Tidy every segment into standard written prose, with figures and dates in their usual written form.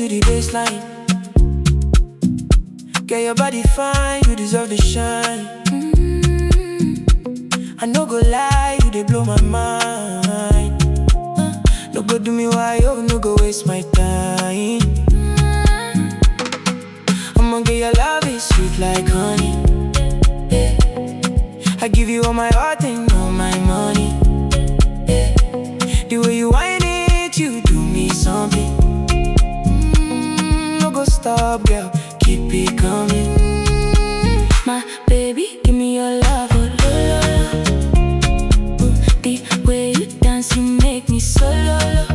to the baseline. Get your body fine, you deserve the shine. I no go lie, you they blow my mind. No go do me why, oh, no go waste my time. I'ma get your love, is sweet like honey. Yeah. I give you all my heart and all my money. Yeah. The way you whine it, you do me something. No go stop, girl, keep it coming. My baby, give me your love, oh, lo, lo, lo. The way you dance, you make me so lo, lo.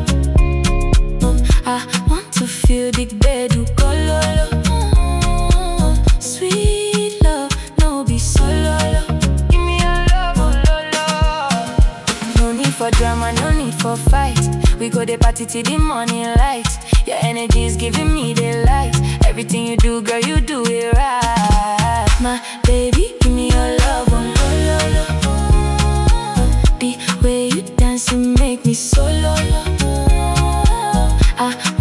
I want to feel the bed, you go lo, lo. Sweet love, no be so lo, lo. Give me your love, oh, lo, lo. No need for drama, no need for fight. We go the party till the morning light. Your energy is giving me the light. Everything you do, girl, you do it right. My baby, give me your love, oh, lo, lo, lo. The way you dance, you make me so lo, lo. I